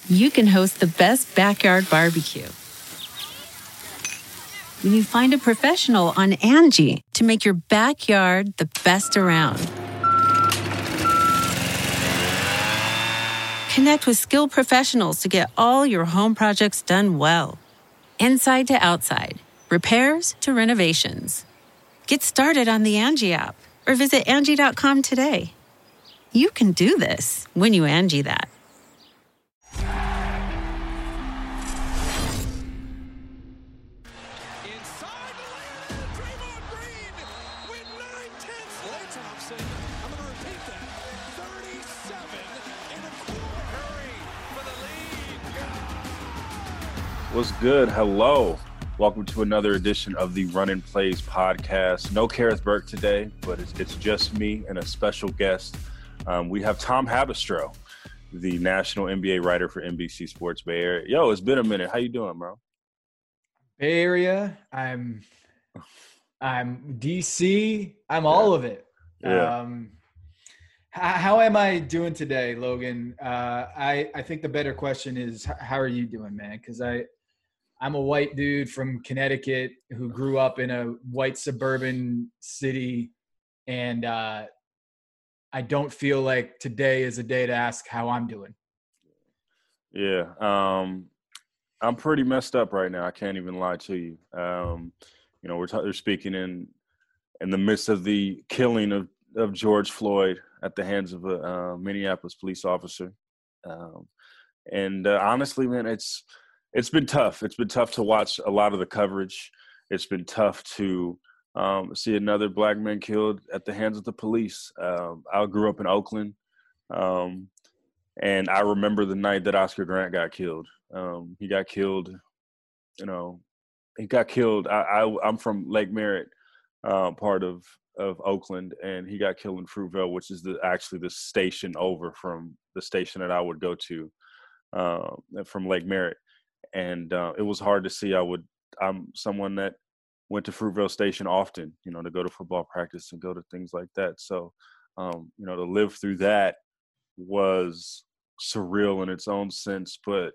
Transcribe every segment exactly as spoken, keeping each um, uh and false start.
you can host the best backyard barbecue. When you find a professional on Angie to make your backyard the best around. Connect with skilled professionals to get all your home projects done well. Inside to outside, repairs to renovations. Get started on the Angie app or visit Angie dot com today. You can do this when you Angie that. What's good? Hello. Welcome to another edition of the Run and Plays podcast. No Kareth Burke today, but it's, it's just me and a special guest. Um, we have Tom Haberstroh, the national N B A writer for N B C Sports Bay Area. Yo, it's been a minute. How you doing, bro? Bay Area. I'm, I'm D C. I'm yeah. all of it. Yeah. Um, how, how am I doing today, Logan? Uh, I I think the better question is, how are you doing, man? Because I. I'm a white dude from Connecticut who grew up in a white suburban city, and uh, I don't feel like today is a day to ask how I'm doing. Yeah, um, I'm pretty messed up right now. I can't even lie to you. Um, you know, we're, t- we're speaking in in the midst of the killing of, of George Floyd at the hands of a uh, Minneapolis police officer. Um, and uh, honestly, man, it's – It's been tough. It's been tough to watch a lot of the coverage. It's been tough to um, see another black man killed at the hands of the police. Um, I grew up in Oakland, um, and I remember the night that Oscar Grant got killed. Um, he got killed, you know, he got killed. I, I, I'm from Lake Merritt, uh, part of, of Oakland, and he got killed in Fruitvale, which is the actually the station over from the station that I would go to uh, from Lake Merritt. And uh, it was hard to see. I would, I'm someone that went to Fruitvale Station often, you know, to go to football practice and go to things like that. So, um, you know, to live through that was surreal in its own sense, but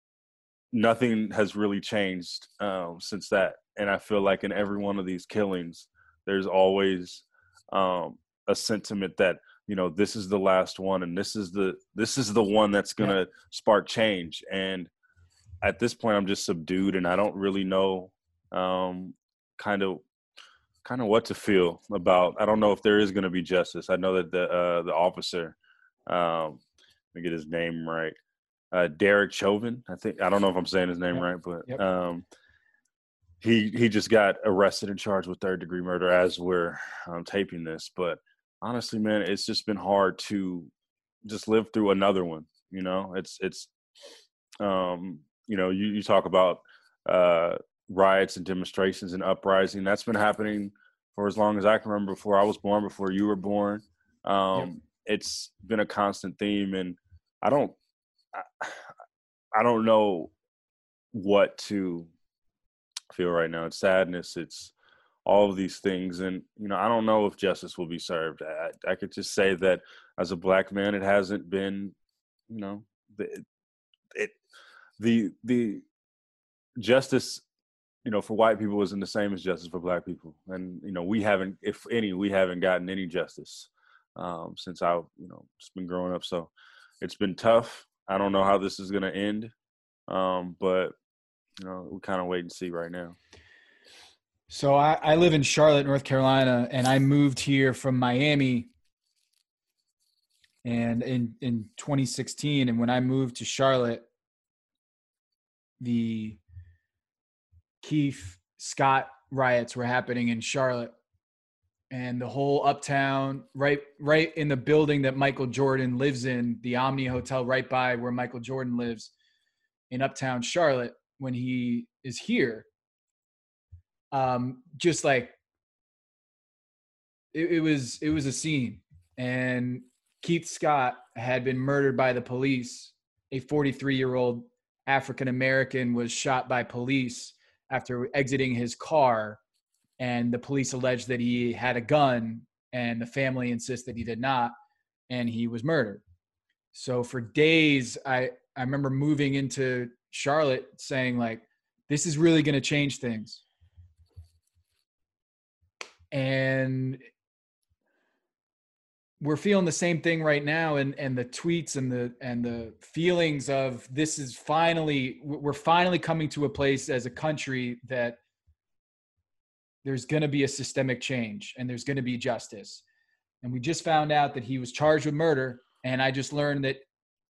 nothing has really changed um, since that. And I feel like in every one of these killings, there's always um, a sentiment that, you know, this is the last one, and this is the, this is the one that's going to yeah. spark change. And at this point, I'm just subdued, and I don't really know um, kind of kind of what to feel about. I don't know if there is going to be justice. I know that the uh, the officer, um, let me get his name right, uh, Derek Chauvin. I think I don't know if I'm saying his name yep. right, but yep. um, he he just got arrested and charged with third degree murder as we're um, taping this. But honestly, man, it's just been hard to just live through another one. You know, it's it's. Um, You know, you, you talk about uh, riots and demonstrations and uprising. That's been happening for as long as I can remember, before I was born, before you were born. Um, yep. It's been a constant theme, and I don't, I, I don't know what to feel right now. It's sadness. It's all of these things, and you know, I don't know if justice will be served. I, I could just say that as a black man, it hasn't been, you know, it. it The the justice, you know, for white people isn't the same as justice for black people, and you know, we haven't, if any, we haven't gotten any justice um, since I, you know, just been growing up. So it's been tough. I don't know how this is going to end, um, but you know, we kind of wait and see right now. So I, I live in Charlotte, North Carolina, and I moved here from Miami, and in in twenty sixteen, and when I moved to Charlotte, the Keith Scott riots were happening in Charlotte, and the whole uptown, right, right in the building that Michael Jordan lives in, the Omni Hotel right by where Michael Jordan lives in uptown Charlotte when he is here. Um, just like it, it was, it was a scene, and Keith Scott had been murdered by the police. A forty-three year old African-American was shot by police after exiting his car, and the police alleged that he had a gun, and the family insists that he did not, and he was murdered. So for days, I, I remember moving into Charlotte saying like, this is really going to change things. And we're feeling the same thing right now. And, and the tweets and the, and the feelings of this is finally, we're finally coming to a place as a country that there's going to be a systemic change and there's going to be justice. And we just found out that he was charged with murder. And I just learned that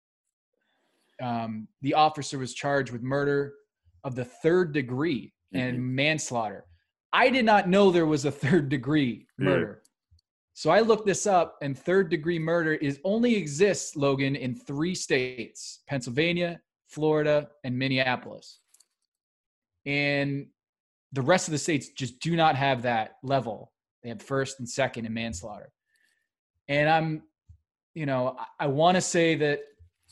um, the officer was charged with murder of the third degree and mm-hmm. manslaughter. I did not know there was a third degree murder. Yeah. So I looked this up, and third degree murder is only exists, Logan, in three states: Pennsylvania, Florida, and Minneapolis. And the rest of the states just do not have that level. They have first and second in manslaughter. And I'm, you know, I, I want to say that,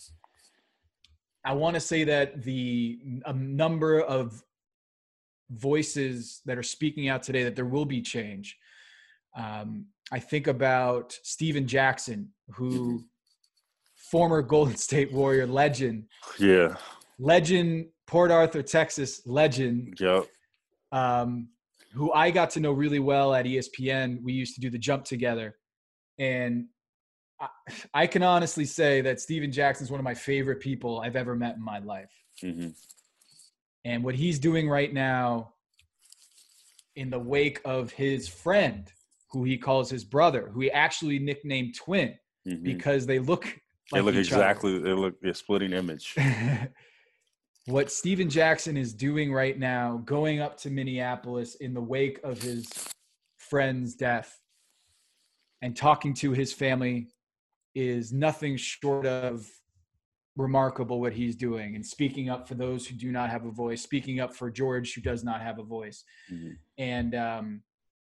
I want to say that the a number of voices that are speaking out today, that there will be change. Um, I think about Steven Jackson, who former Golden State Warrior legend. Yeah. Legend, Port Arthur, Texas legend. Yep. Um, who I got to know really well at E S P N. We used to do the jump together. And I, I can honestly say that Steven Jackson is one of my favorite people I've ever met in my life. Mm-hmm. And what he's doing right now in the wake of his friend, who he calls his brother, who he actually nicknamed Twin, mm-hmm. because they look like they look each exactly, other. They look a splitting image. What Steven Jackson is doing right now, going up to Minneapolis in the wake of his friend's death and talking to his family, is nothing short of remarkable what he's doing, and speaking up for those who do not have a voice, speaking up for George, who does not have a voice. Mm-hmm. And um,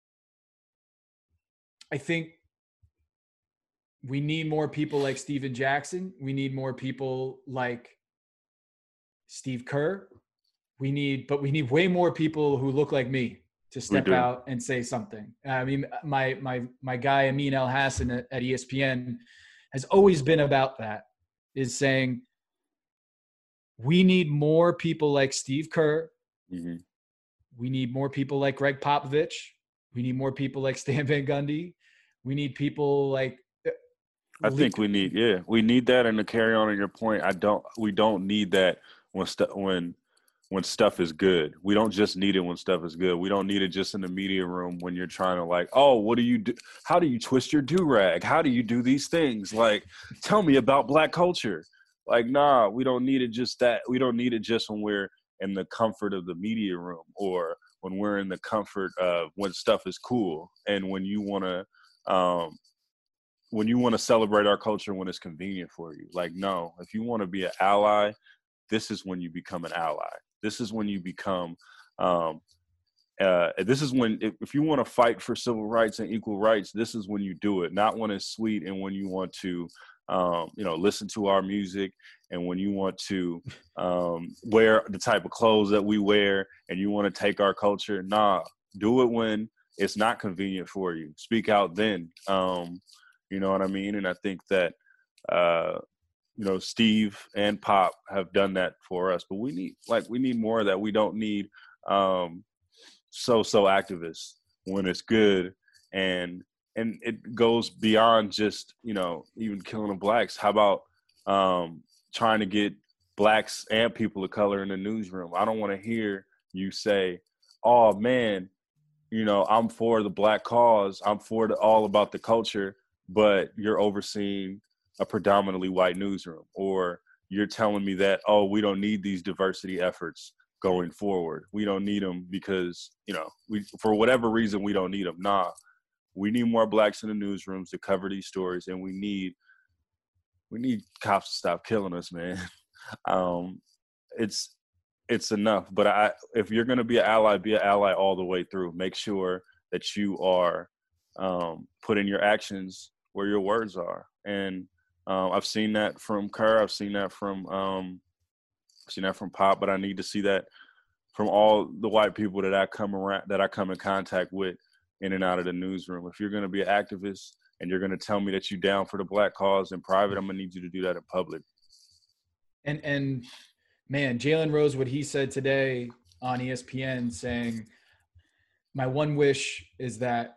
I think we need more people like Steven Jackson. We need more people like Steve Kerr. We need, but we need way more people who look like me to step out and say something. I mean, my, my, my guy, Amin El Hassan at, at E S P N has always been about that, is saying, we need more people like Steve Kerr. Mm-hmm. We need more people like Greg Popovich. We need more people like Stan Van Gundy. We need people like, I think we need, yeah, we need that. And to carry on on your point, I don't, we don't need that when stuff, when, when stuff is good. We don't just need it when stuff is good. We don't need it just in the media room when you're trying to like, oh, what do you do? How do you twist your do-rag? How do you do these things? Like, tell me about Black culture. Like, nah, we don't need it just that. We don't need it just when we're in the comfort of the media room, or when we're in the comfort of when stuff is cool. And when you want to, um, when you want to celebrate our culture when it's convenient for you. Like, no, if you want to be an ally, this is when you become an ally. This is when you become, um, uh, this is when, if, if you want to fight for civil rights and equal rights, this is when you do it. Not when it's sweet and when you want to, um, you know, listen to our music, and when you want to um, wear the type of clothes that we wear, and you want to take our culture. Nah, do it when it's not convenient for you. Speak out then. Um, you know what I mean? And I think that, uh, you know, Steve and Pop have done that for us, but we need, like, we need more of that. We don't need um, so-so activists when it's good. And, and it goes beyond just, you know, even killing the Blacks. How about um, trying to get Blacks and people of color in the newsroom? I don't want to hear you say, oh man, you know, I'm for the Black cause. I'm for the, all about the culture, but you're overseeing a predominantly white newsroom, or you're telling me that, oh, we don't need these diversity efforts going forward. We don't need them because, you know, we, for whatever reason, we don't need them. Nah, we need more Blacks in the newsrooms to cover these stories. And we need, we need cops to stop killing us, man. um, it's, it's enough. But I, if you're going to be an ally, be an ally all the way through. Make sure that you are um, putting your actions where your words are. And Uh, I've seen that from Kerr. I've seen that from um, I've seen that from Pop. But I need to see that from all the white people that I come around, that I come in contact with, in and out of the newsroom. If you're going to be an activist and you're going to tell me that you're down for the Black cause in private, I'm going to need you to do that in public. And, and man, Jalen Rose, what he said today on E S P N saying, my one wish is that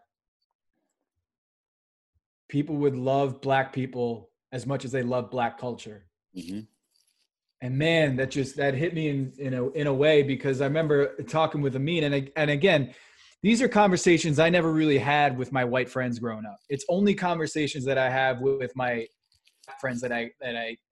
people would love black people as much as they love black culture. Mm-hmm. And man, that just, that hit me in, in a, in a way, because I remember talking with Amin, and, and again, these are conversations I never really had with my white friends growing up. It's only conversations that I have with, with my friends that I, that I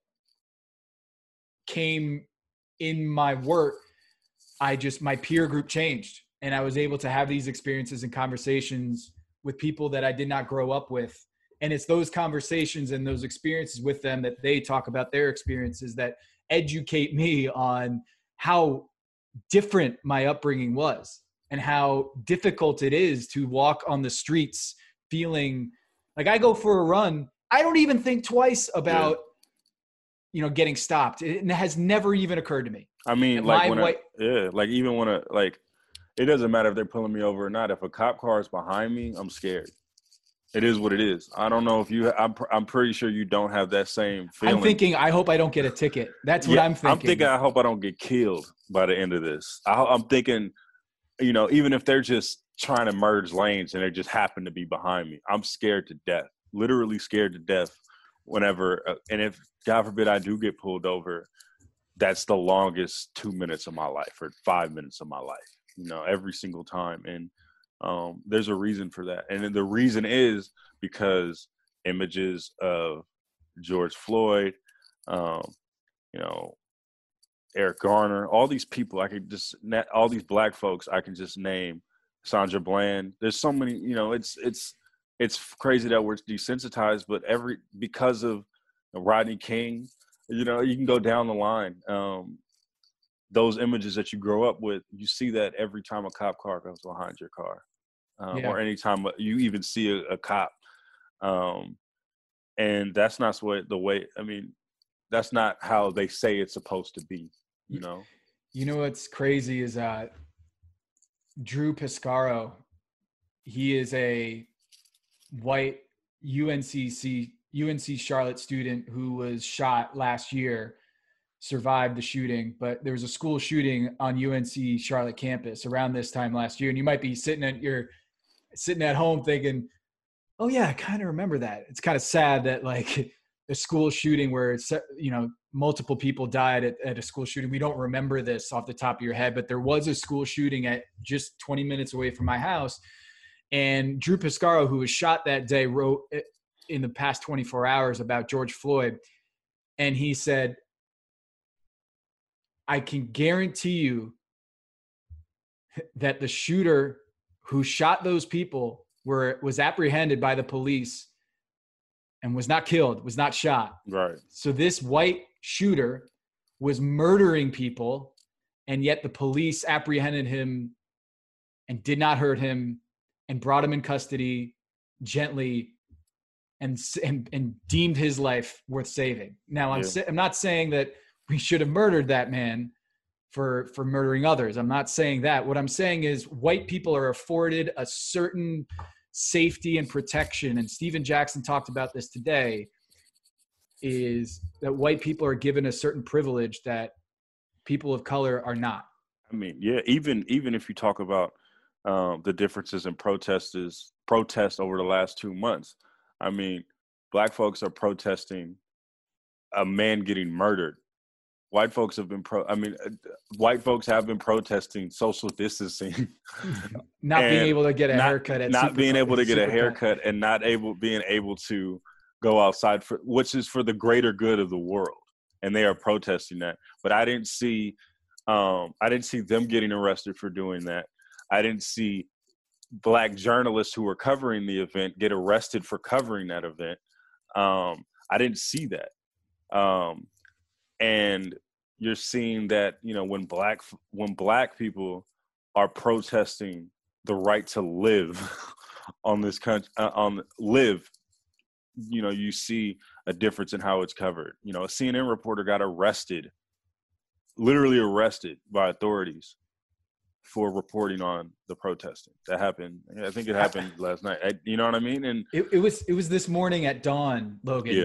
came in my work. I just, my peer group changed, and I was able to have these experiences and conversations with people that I did not grow up with. And it's those conversations and those experiences with them that they talk about their experiences that educate me on how different my upbringing was and how difficult it is to walk on the streets feeling like I go for a run. I don't even think twice about, yeah. you know, getting stopped. It has never even occurred to me. I mean, like, when white- I, yeah, like even when I, like, it doesn't matter if they're pulling me over or not. If a cop car is behind me, I'm scared. It is what it is. I don't know if you, I'm, I'm pretty sure you don't have that same feeling. I'm thinking, I hope I don't get a ticket. That's what yeah, I'm thinking. I'm thinking, I hope I don't get killed by the end of this. I, I'm thinking, you know, even if they're just trying to merge lanes and they just happen to be behind me, I'm scared to death, literally scared to death whenever. Uh, and if, God forbid, I do get pulled over, that's the longest two minutes of my life or five minutes of my life, you know, every single time. And um, there's a reason for that. And the reason is because images of George Floyd, um, you know, Eric Garner, all these people, I could just, all these black folks, I can just name, Sandra Bland. There's so many, you know, it's, it's, it's crazy that we're desensitized, but every, because of Rodney King, you know, you can go down the line. Um, those images that you grow up with, you see that every time a cop car comes behind your car, um, yeah. or anytime you even see a, a cop. Um, and that's not what the way, I mean, that's not how they say it's supposed to be, you know? You know, what's crazy is uh, Drew Piscaro, he is a white U N C C, U N C Charlotte student who was shot last year, survived the shooting, but there was a school shooting on U N C Charlotte campus around this time last year. And you might be sitting at your, sitting at home thinking, oh yeah, I kind of remember that. It's kind of sad that like a school shooting where it's, you know, multiple people died at, at a school shooting. We don't remember this off the top of your head, but there was a school shooting at just twenty minutes away from my house. And Drew Piscaro, who was shot that day, wrote in the past twenty-four hours about George Floyd. And he said, I can guarantee you that the shooter who shot those people were was apprehended by the police and was not killed, was not shot. Right. So this white shooter was murdering people, and yet the police apprehended him and did not hurt him and brought him in custody gently and and, and deemed his life worth saving. Now, I'm, yeah. I'm not saying that we should have murdered that man for, for murdering others. I'm not saying that. What I'm saying is white people are afforded a certain safety and protection. And Stephen Jackson talked about this today, is that white people are given a certain privilege that people of color are not. I mean, yeah, even, even if you talk about um, the differences in protesters, protests over the last two months, I mean, black folks are protesting a man getting murdered. White folks have been pro. I mean, uh, white folks have been protesting social distancing, not being able to get a not, haircut, at not being able to get a haircut, cut. and not able being able to go outside for, which is for the greater good of the world. And they are protesting that. But I didn't see, um, I didn't see them getting arrested for doing that. I didn't see black journalists who were covering the event get arrested for covering that event. Um, I didn't see that. Um, And you're seeing that, you know, when black when black people are protesting the right to live on this country, uh, on live, you know, you see a difference in how it's covered. You know, a C N N reporter got arrested, literally arrested by authorities for reporting on the protesting that happened. I think it happened last night. I, you know what I mean? And it, it was it was this morning at dawn, Logan. Yeah.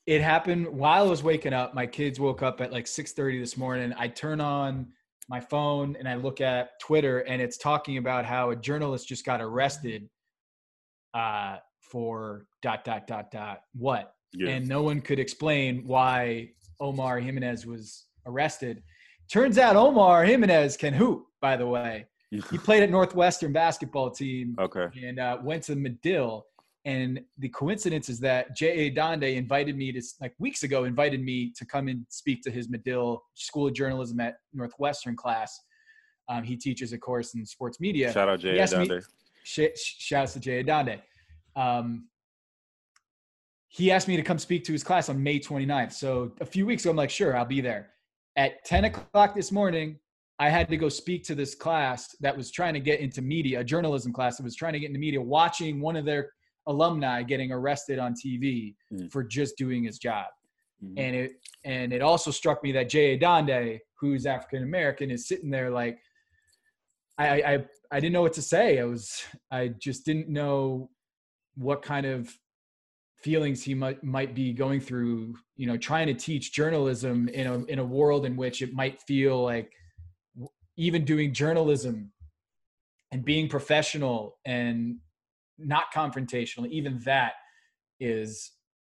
it happened while I was waking up. My kids woke up at like six thirty this morning. I turn on my phone and I look at Twitter, and it's talking about how a journalist just got arrested uh, for dot, dot, dot, dot, what? Yeah. And no one could explain why Omar Jimenez was arrested. Turns out Omar Jimenez can hoop, by the way. He played at Northwestern basketball team okay. and uh, went to Medill. And the coincidence is that J A. Donde invited me to, like weeks ago, invited me to come and speak to his Medill School of Journalism at Northwestern class. Um, he teaches a course in sports media. Shout out J A. Donde. Sh- shouts to J A. Donde. Um, he asked me to come speak to his class on May twenty-ninth. So a few weeks ago, I'm like, sure, I'll be there. At ten o'clock this morning, I had to go speak to this class that was trying to get into media, a journalism class that was trying to get into media, watching one of their alumni getting arrested on T V mm. for just doing his job. Mm-hmm. And it and it also struck me that J A. Donde, who's African American, is sitting there like, I, I I didn't know what to say. I was I just didn't know what kind of feelings he might might be going through, you know, trying to teach journalism in a in a world in which it might feel like even doing journalism and being professional and not confrontational, even that is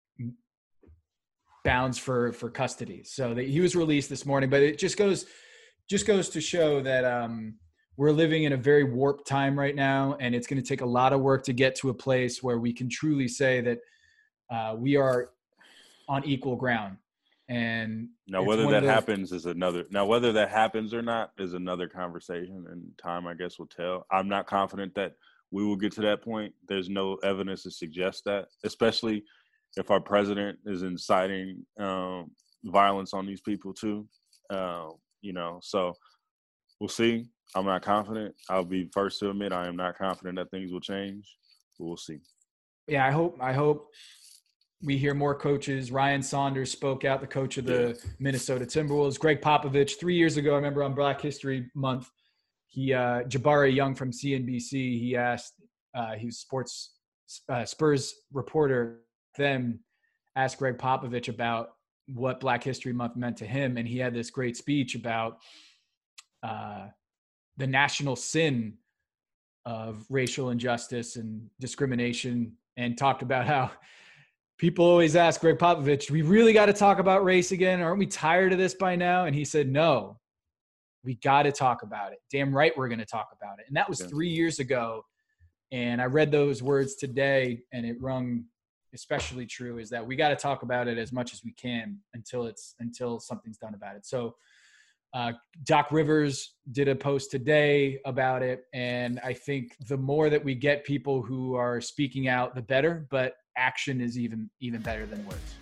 bounds for for custody. So that he was released this morning, but it just goes just goes to show that um we're living in a very warped time right now, and it's going to take a lot of work to get to a place where we can truly say that uh, we are on equal ground. And now whether that happens is another now whether that happens or not is another conversation, and time I guess will tell. I'm not confident that we will get to that point. There's no evidence to suggest that, especially if our president is inciting um, violence on these people too. Uh, you know, so we'll see. I'm not confident. I'll be first to admit I am not confident that things will change, but we'll see. Yeah, I hope I hope we hear more coaches. Ryan Saunders spoke out, the coach of the yeah. Minnesota Timberwolves. Greg Popovich, three years ago, I remember on Black History Month, he uh, Jabari Young from C N B C, he asked, uh, he was sports uh, Spurs reporter, then asked Greg Popovich about what Black History Month meant to him, and he had this great speech about uh, the national sin of racial injustice and discrimination, and talked about how people always ask Greg Popovich, we really got to talk about race again? Aren't we tired of this by now? And he said, no, we got to talk about it. Damn right we're going to talk about it. And that was yeah. three years ago. And I read those words today, and it rung especially true, is that we got to talk about it as much as we can until it's until something's done about it. So uh, Doc Rivers did a post today about it. And I think the more that we get people who are speaking out, the better, but action is even, even better than words.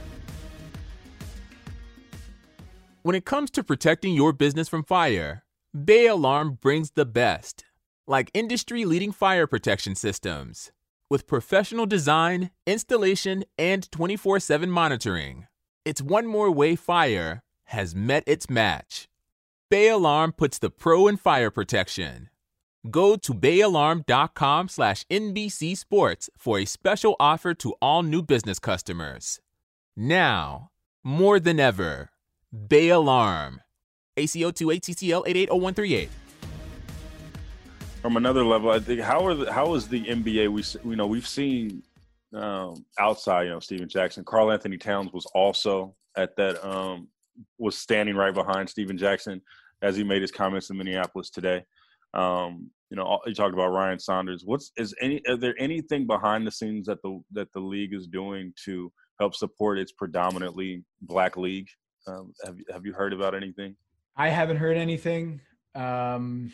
When it comes to protecting your business from fire, Bay Alarm brings the best, like industry-leading fire protection systems. With professional design, installation, and twenty-four seven monitoring, it's one more way fire has met its match. Bay Alarm puts the pro in fire protection. Go to bayalarm.com slash NBC Sports for a special offer to all new business customers. Now, more than ever, Bay Alarm. A C O two A T C L eight eight zero one three eight. From another level, I think how are the, how is the N B A? We you know we've seen um, outside, you know, Stephen Jackson, Karl Anthony Towns was also at that um, was standing right behind Stephen Jackson as he made his comments in Minneapolis today. Um, you know, you talked about Ryan Saunders. What's is any? Are there anything behind the scenes that the that the league is doing to help support its predominantly black league? Um, have Have you heard about anything? I haven't heard anything. Um,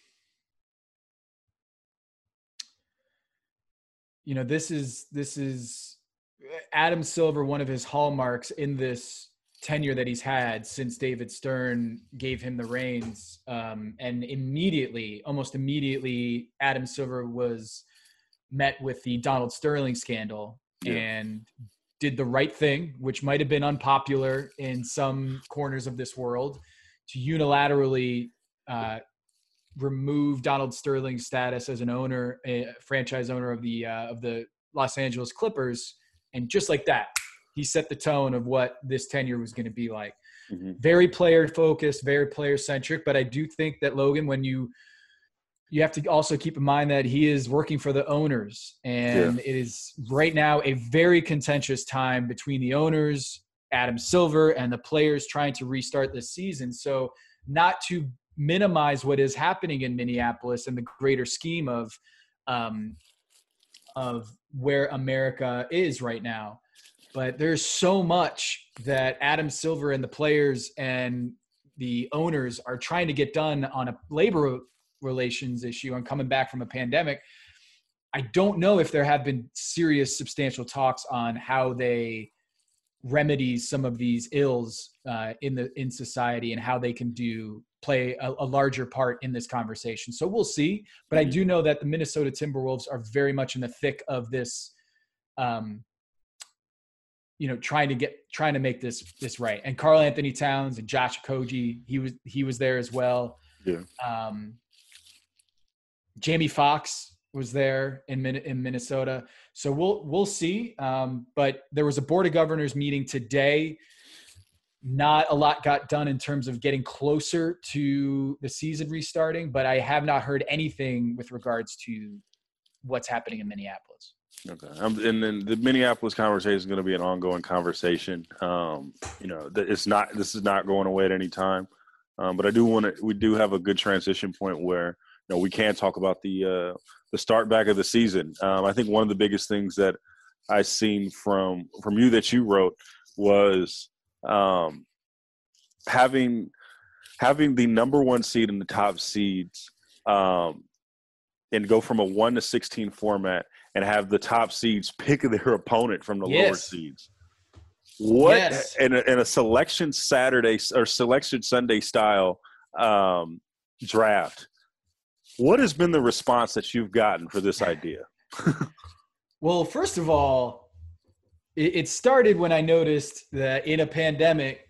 you know, this is this is Adam Silver. One of his hallmarks in this tenure that he's had since David Stern gave him the reins, um, and immediately, almost immediately, Adam Silver was met with the Donald Sterling scandal yeah. and did the right thing, which might have been unpopular in some corners of this world, to unilaterally uh, remove Donald Sterling's status as an owner, a franchise owner of the uh, of the Los Angeles Clippers, and just like that, he set the tone of what this tenure was going to be like. Mm-hmm. Very player focused, very player centric. But I do think that Logan, when you you have to also keep in mind that he is working for the owners, and yeah. it is right now a very contentious time between the owners, Adam Silver, and the players trying to restart this season. So not to minimize what is happening in Minneapolis and the greater scheme of um, of where America is right now. But there's so much that Adam Silver and the players and the owners are trying to get done on a labor relations issue and coming back from a pandemic. I don't know if there have been serious, substantial talks on how they remedy some of these ills uh, in the in society and how they can do play a, a larger part in this conversation. So we'll see. But mm-hmm. I do know that the Minnesota Timberwolves are very much in the thick of this. Um, you know, trying to get, trying to make this, this right. And Karl Anthony Towns and Josh Okogie, he was, he was there as well. Yeah. Um, Jamie Foxx was there in in Minnesota. So we'll, we'll see. Um, but there was a board of governors meeting today. Not a lot got done in terms of getting closer to the season restarting, but I have not heard anything with regards to what's happening in Minneapolis. Okay. Um, and then the Minneapolis conversation is going to be an ongoing conversation. Um, you know, it's not, this is not going away at any time. Um, but I do want to, we do have a good transition point where, you know, we can talk about the, uh, the start back of the season. Um, I think one of the biggest things that I seen from, from you that you wrote was, um, having, having the number one seed and the top seeds, um, and go from a one to sixteen format and have the top seeds pick their opponent from the yes. lower seeds. What yes. in, a, in a selection Saturday or selection Sunday style um, draft, what has been the response that you've gotten for this idea? Well, first of all, it, it started when I noticed that in a pandemic,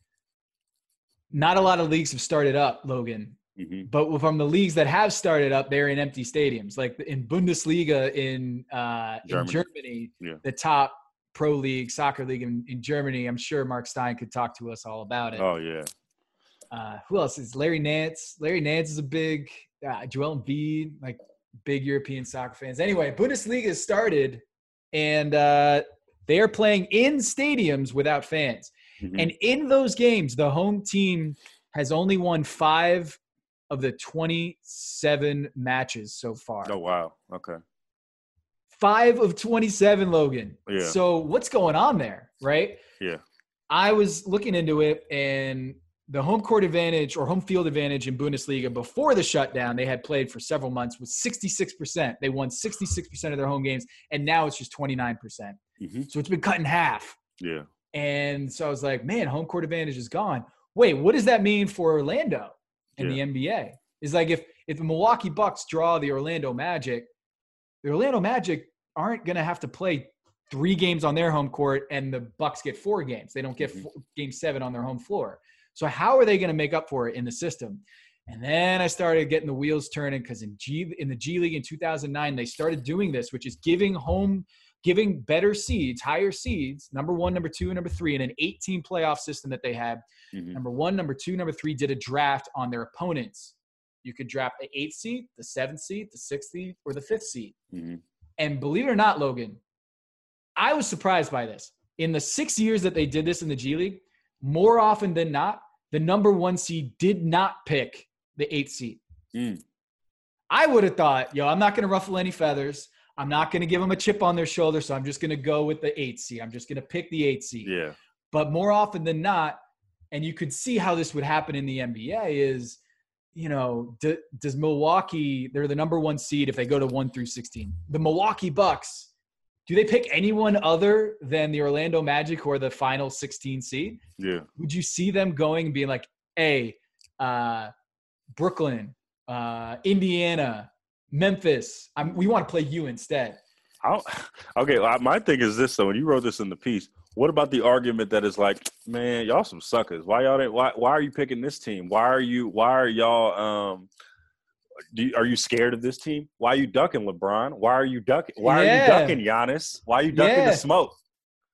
not a lot of leagues have started up, Logan. Mm-hmm. But from the leagues that have started up, they're in empty stadiums. Like in Bundesliga in uh, Germany. in Germany, yeah. the top pro league, soccer league in, in Germany. I'm sure Mark Stein could talk to us all about it. Oh, yeah. Uh, who else is Larry Nance? Larry Nance is a big uh, – Joel Embiid, like big European soccer fans. Anyway, Bundesliga started, and uh, they are playing in stadiums without fans. Mm-hmm. And in those games, the home team has only won five – of the twenty-seven matches so far. Oh, wow. Okay. Five of twenty-seven, Logan. Yeah. So what's going on there, right? Yeah. I was looking into it, and the home court advantage or home field advantage in Bundesliga before the shutdown, they had played for several months, was sixty-six percent. They won sixty-six percent of their home games, and now it's just twenty-nine percent. Mm-hmm. So it's been cut in half. Yeah. And so I was like, man, home court advantage is gone. Wait, what does that mean for Orlando? In yeah. the N B A is like if if the Milwaukee Bucks draw the Orlando Magic, the Orlando Magic aren't going to have to play three games on their home court and the Bucks get four games. They don't get four, game seven on their home floor. So how are they going to make up for it in the system? And then I started getting the wheels turning because in G in the G League in two thousand nine, they started doing this, which is giving home giving better seeds, higher seeds, number one, number two, and number three, in an eight-team playoff system that they had. Mm-hmm. Number one, number two, number three did a draft on their opponents. You could draft the eighth seed, the seventh seed, the sixth seed, or the fifth seed. Mm-hmm. And believe it or not, Logan, I was surprised by this. In the six years that they did this in the G League, more often than not, the number one seed did not pick the eighth seed. Mm. I would have thought, yo, I'm not going to ruffle any feathers. I'm not going to give them a chip on their shoulder, so I'm just going to go with the eighth seed. I'm just going to pick the eighth seed. Yeah. But more often than not, and you could see how this would happen in the N B A is, you know, do, does Milwaukee, they're the number one seed if they go to one through sixteen. The Milwaukee Bucks, do they pick anyone other than the Orlando Magic or the final sixteen seed? Yeah. Would you see them going and being like, hey, uh, Brooklyn, uh, Indiana, Memphis, I'm, we want to play you instead? I'll, okay, my thing is this, though. When you wrote this in the piece, what about the argument that is like, man, y'all some suckers. Why y'all didn't, why why are you picking this team? Why are you why are y'all um do you, are you scared of this team? Why are you ducking LeBron? Why are you ducking why yeah. are you ducking Giannis? Why are you ducking yeah. the smoke?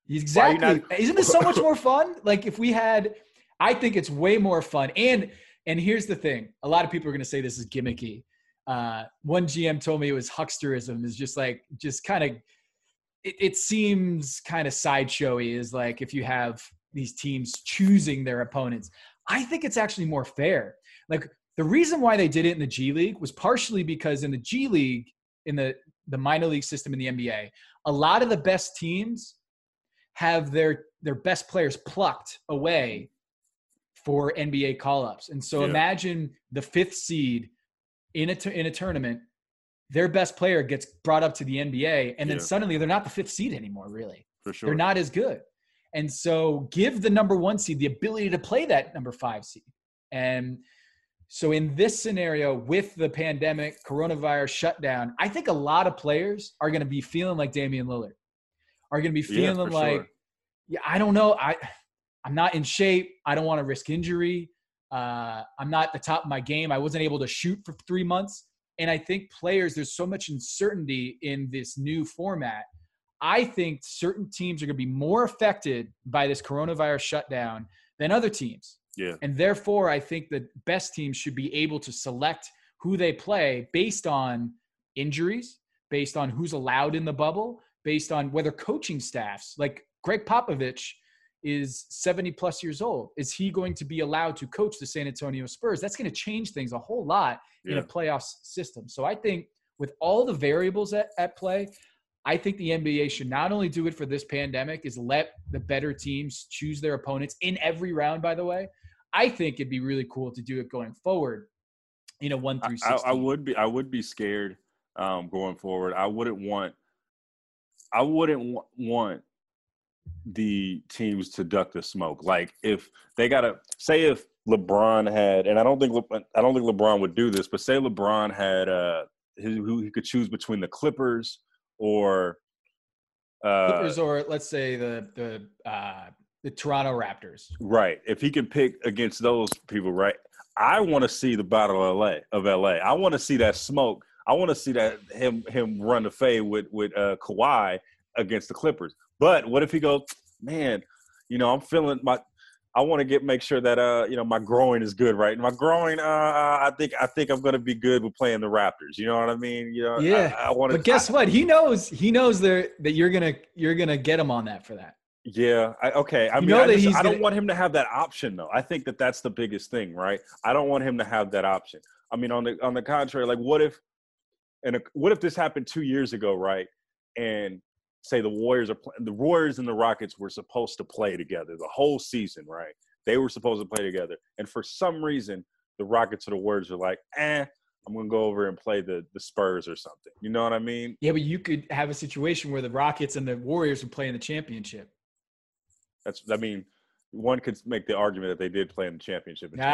Exactly. Not- Isn't this so much more fun? Like if we had, I think it's way more fun. And and here's the thing: a lot of people are going to say this is gimmicky. Uh, one G M told me it was hucksterism. Is just like just kind of. It, it seems kind of sideshowy. Is like if you have these teams choosing their opponents. I think it's actually more fair. Like the reason why they did it in the G League was partially because in the G League, in the the minor league system in the N B A, a lot of the best teams have their their best players plucked away for N B A call-ups. And so yeah. imagine the fifth seed in a, t- in a tournament, their best player gets brought up to the N B A, and then yeah. suddenly they're not the fifth seed anymore, really. For sure. They're not as good. And so give the number one seed the ability to play that number five seed. And so in this scenario with the pandemic, coronavirus shutdown, I think a lot of players are going to be feeling like Damian Lillard. Are going to be feeling yeah, like, sure. yeah, I don't know. I, I'm not in shape. I don't want to risk injury. Uh, I'm not at the top of my game. I wasn't able to shoot for three months. And I think players, there's so much uncertainty in this new format. I think certain teams are going to be more affected by this coronavirus shutdown than other teams. Yeah. And therefore, I think the best teams should be able to select who they play based on injuries, based on who's allowed in the bubble, based on whether coaching staffs, like Greg Popovich is seventy plus years old. Is he going to be allowed to coach the San Antonio Spurs? That's going to change things a whole lot yeah. in a playoffs system. So I think with all the variables at, at play, I think the N B A should not only do it for this pandemic, is let the better teams choose their opponents in every round, by the way. I think it'd be really cool to do it going forward in a one through sixteen. I, I would be, I would be scared um, going forward. I wouldn't want, I wouldn't w- want the teams to duck the smoke. Like if they gotta say if LeBron had, and I don't think Le, I don't think LeBron would do this, but say LeBron had uh, who he could choose between the Clippers or uh, Clippers, or let's say the the uh, the Toronto Raptors. Right. If he can pick against those people, right? I want to see the Battle of L A. Of L A. I want to see that smoke. I want to see that him him run the fade with with uh, Kawhi against the Clippers. But what if he goes, man, you know, I'm feeling my. I want to get make sure that uh you know my groin is good, right? My groin, uh, I think I think I'm going to be good with playing the Raptors. You know what I mean? You know, yeah. I, I want to. But guess I, what? He knows. He knows there that you're gonna you're gonna get him on that for that. Yeah. I, okay. I you mean, know I, that just, he's I don't gonna, want him to have that option though. I think that that's the biggest thing, right? I don't want him to have that option. I mean, on the on the contrary, like what if, and what if this happened two years ago, right? And say the Warriors are the Warriors and the Rockets were supposed to play together the whole season, right? They were supposed to play together. And for some reason, the Rockets or the Warriors are like, eh, I'm going to go over and play the, the Spurs or something. You know what I mean? Yeah, but you could have a situation where the Rockets and the Warriors would play in the championship. That's, I mean, one could make the argument that they did play in the championship. In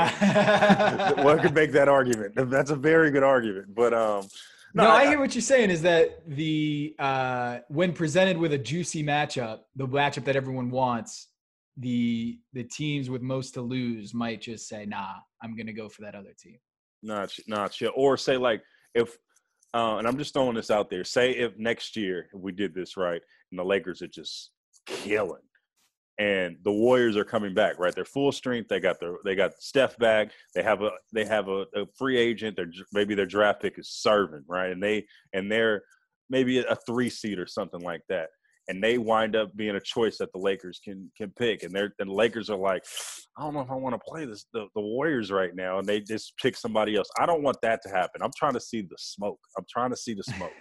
ah. One could make that argument. That's a very good argument. But, um, No, no I, I hear what you're saying is that the uh, when presented with a juicy matchup, the matchup that everyone wants, the the teams with most to lose might just say, nah, I'm going to go for that other team. Not, not chill. Or say like if, uh, and I'm just throwing this out there, say if next year if we did this right and the Lakers are just killing and the Warriors are coming back, right? They're full strength. They got their, they got Steph back. They have a, they have a, a free agent. They're maybe their draft pick is serving, right? And they, and they're maybe a three seed or something like that. And they wind up being a choice that the Lakers can can pick. And they're and the Lakers are like, I don't know if I want to play this the, the Warriors right now. And they just pick somebody else. I don't want that to happen. I'm trying to see the smoke. I'm trying to see the smoke.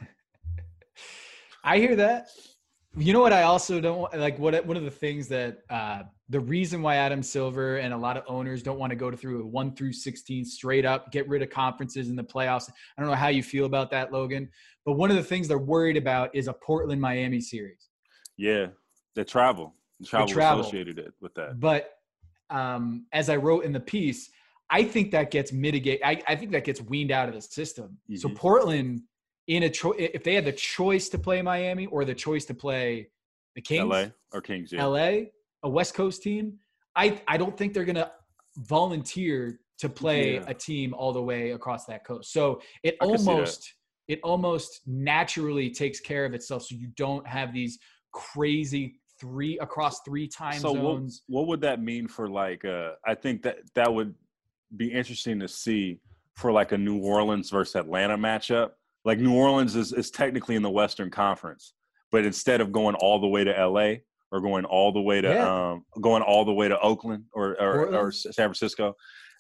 I hear that. You know what I also don't want, like what one of the things that uh, the reason why Adam Silver and a lot of owners don't want to go through a one through sixteen straight up, get rid of conferences in the playoffs. I don't know how you feel about that, Logan. But one of the things they're worried about is a Portland-Miami series. Yeah, the travel, the travel, the travel. associated with that. But um, as I wrote in the piece, I think that gets mitigated. I, I think that gets weaned out of the system. Mm-hmm. So Portland, in a cho- if they had the choice to play Miami or the choice to play the Kings, L A or Kings, yeah. L A, a West Coast team, I I don't think they're gonna volunteer to play yeah. a team all the way across that coast. So it I almost it almost naturally takes care of itself. So you don't have these crazy three across three time so zones. What, what would that mean for like? Uh, I think that that would be interesting to see for like a New Orleans versus Atlanta matchup. Like New Orleans is, is technically in the Western Conference, but instead of going all the way to L A or going all the way to Yeah. um, going all the way to Oakland or or, or San Francisco,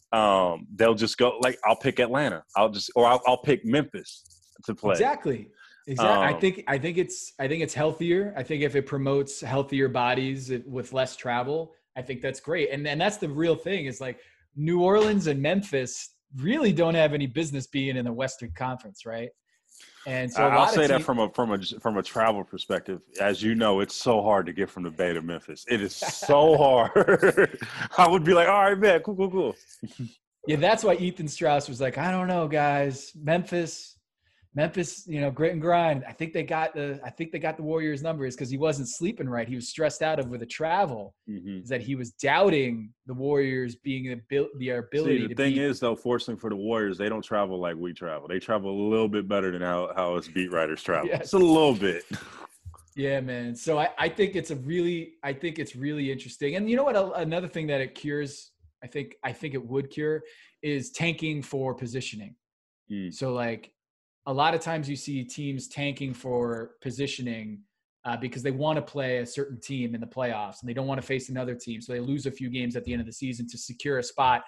um, they'll just go like I'll pick Atlanta. I'll just or I'll, I'll pick Memphis to play. Exactly. Exactly. Um, I think I think it's I think it's healthier. I think if it promotes healthier bodies with less travel, I think that's great. And and that's the real thing is like New Orleans and Memphis really don't have any business being in the Western Conference, right? And so a I'll lot say of that teams, from a from a from a travel perspective. As you know, it's so hard to get from the Bay to Memphis. It is so hard. I would be like, all right, man, cool, cool, cool. yeah, that's why Ethan Strauss was like, I don't know, guys, Memphis. Memphis, you know, grit and grind. I think they got the. I think they got the Warriors' numbers because he wasn't sleeping right. He was stressed out over the travel. Mm-hmm. Is that he was doubting the Warriors being the the ability. See, the to thing beat. is, though, fortunately for the Warriors, they don't travel like we travel. They travel a little bit better than how how us beat writers travel. Yes. It's a little bit. Yeah, man. So I, I think it's a really, I think it's really interesting. And you know what? Another thing that it cures, I think, I think it would cure, is tanking for positioning. Mm. So like. A lot of times you see teams tanking for positioning uh, because they want to play a certain team in the playoffs and they don't want to face another team. So they lose a few games at the end of the season to secure a spot.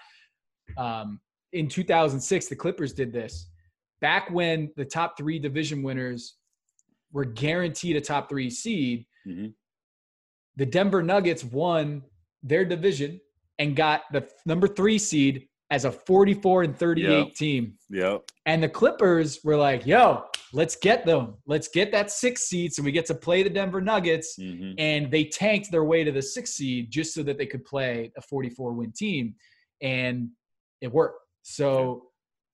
Um, in two thousand six, the Clippers did this. Back when the top three division winners were guaranteed a top three seed, mm-hmm. the Denver Nuggets won their division and got the number three seed as a forty-four and thirty-eight yep. team. Yep. And the Clippers were like, yo, let's get them. Let's get that six seed so we get to play the Denver Nuggets. Mm-hmm. And they tanked their way to the six seed just so that they could play a forty-four win team. And it worked. So